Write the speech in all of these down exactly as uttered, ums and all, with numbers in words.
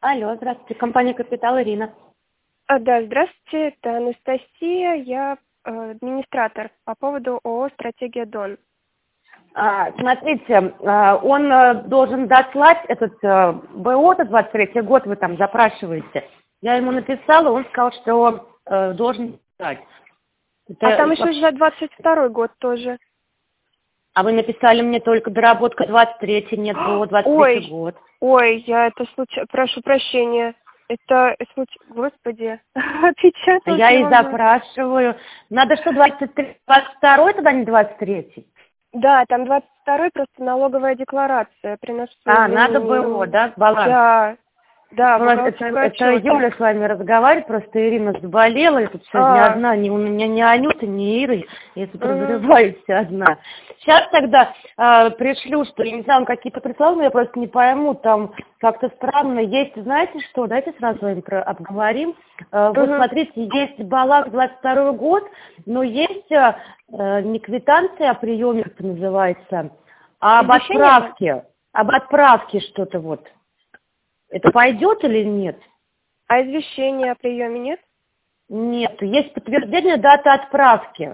Алло, здравствуйте, компания «Капитал», Ирина. А, да, здравствуйте, это Анастасия, я э, администратор по поводу ООО «Стратегия Дон». А, смотрите, а, он а, должен дослать этот а, БО, это двадцать третий год, вы там запрашиваете. Я ему написала, он сказал, что он а, должен дать. Это А там еще вообще- за двадцать второй год тоже. А вы написали мне только доработка двадцать третий, нет, БО двадцать третий Ой, год. ой, я это случайно, прошу прощения. Это случай, господи, отпечаталось Я не и могу. запрашиваю. Надо что, двадцать три, двадцать второй, тогда не двадцать третий? Да, там двадцать второй просто налоговая декларация, приношу А, надо извинения. было, да, баланс. Да, да, Ну, это, бухгалтерскую это отчетность. Юля с вами разговаривает, просто Ирина заболела, я тут сегодня А, одна, ни у меня ни Анюты, ни Иры, я тут мгм. разрываюсь одна. Сейчас тогда э, пришлю, что, я не знаю, он какие-то прислал, но я просто не пойму, там как-то странно, есть, знаете что, давайте сразу это про- обговорим. Э, вот Мгм. смотрите, есть баланс двадцать второй год, но есть э, э, не квитанция о приеме, как это называется, а об Извещение? отправке, об отправке что-то вот. Это пойдет или нет? А извещения о приеме нет? Нет. Есть подтверждение даты отправки.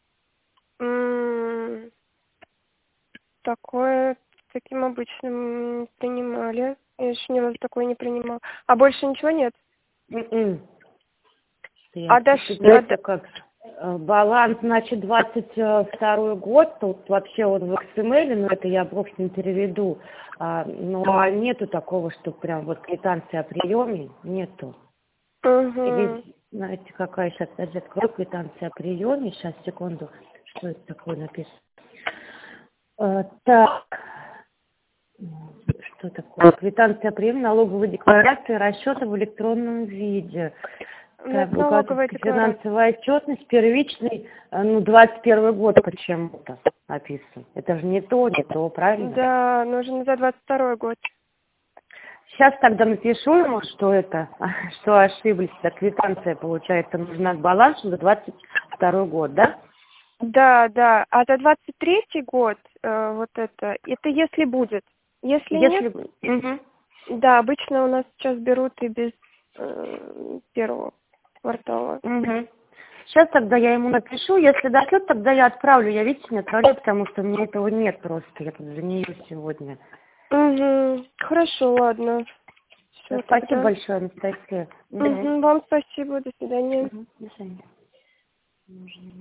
М, Такое таким обычным не принимали. Я еще ни разу такое не принимала. А больше ничего нет? М-м. А Стоять. даш... а Это да- как э, баланс, значит, двадцать второй год. Тут вообще он в икс эм эль, но это я, в общем, переведу. А, но нету такого, что прям вот квитанция о приеме. Нету. Мгм. Или, знаете, какая сейчас, даже открою квитанция о приеме. Сейчас, секунду. Что это такое написано? Э, так. Что такое? Квитанция о приеме налоговой декларации, расчета в электронном виде. Ну, Так, это налоговая бухгалтерская декларация. финансовая отчетность, первичный, э, ну, двадцать первый год почему-то написан. Это же не то, не то, правильно? Да, нужен за двадцать второй год. Сейчас тогда напишу ему, что это, что ошиблись, да, квитанция, получается, нужна к балансу за двадцать второй год, да? Да, да. А за двадцать третий год э, вот это, это если будет. Если нет, Если... Мгм. да, обычно у нас сейчас берут и без э, первого квартала. Угу. Сейчас тогда я ему напишу, если дошлет, тогда я отправлю. Я, видите, не отправляю, потому что у меня этого нет просто. Я тут за нее сегодня. Угу. Хорошо, ладно. Все Спасибо тогда. большое, Анастасия. Угу. Угу. Вам спасибо, до свидания. Угу. До свидания.